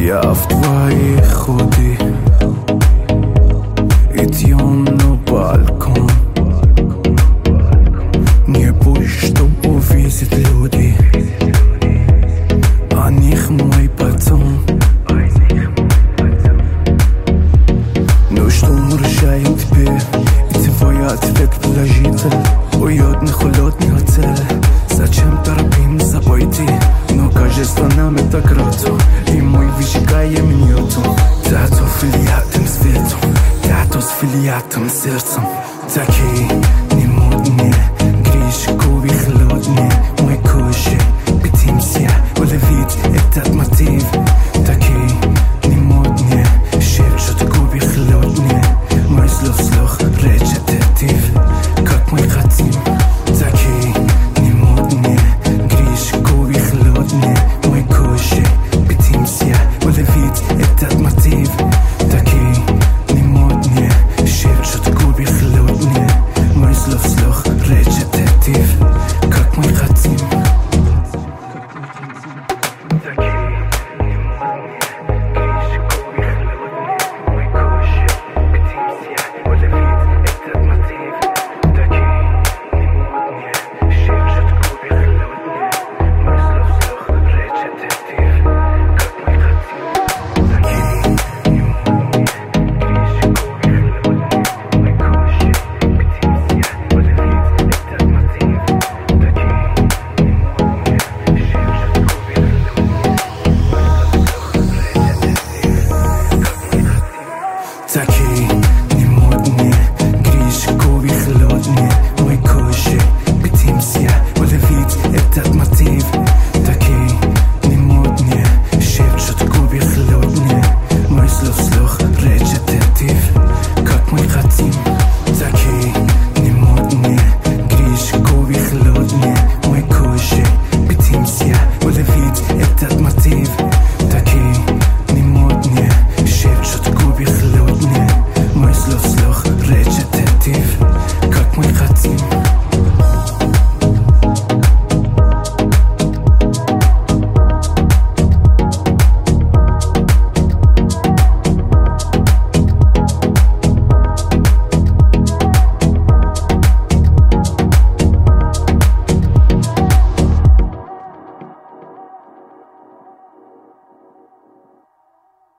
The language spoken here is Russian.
Я в твоей ходы идем на балкон. Не бойся, что увидят люди, о них мой потом. Ну что решает тебе, и твой ответ положительный. Уютный, холодный отель, зачем торопим с собой ты? Но кажется нам это круто, и мы выжигаем нету. Тату с филиатом светом, тату с филиатом сердцем. Такие не модные, гришковые, холодные. Мы кушай, пытаемся уловить этот мотив. Такие не модные, шепчут губы холодные. Мой слух речитатив, как мы хотим. Такие не модные, гришковые, холодные. Мы кушай, пытаемся уловить этот мотив. Такие не модные, шепчут губы холодные. Мой слух речитатив, как мы хотим. Такие не модные, гришковые, холодные. Мы кушай, пытаемся уловить этот мотив. Такие не модные, шепчут губы холодные. Мой слух речитатив, как мы хотим. Такие не модные, гришковые, холодные. Мы кушай, пытаемся уловить этот мотив.